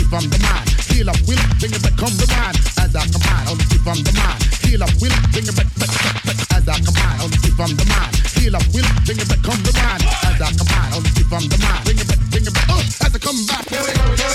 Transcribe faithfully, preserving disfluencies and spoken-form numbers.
from the mind. Heal up, will bring it back, come the mind. As I combine, only from the mind. Heal up, will bring it back, back, back, back. As I combine, only from the mind. Heal up, will bring it back, come the mind. As I combine, only from the mind. Bring it back, bring it back, oh, as I come back. Here we go, here we go.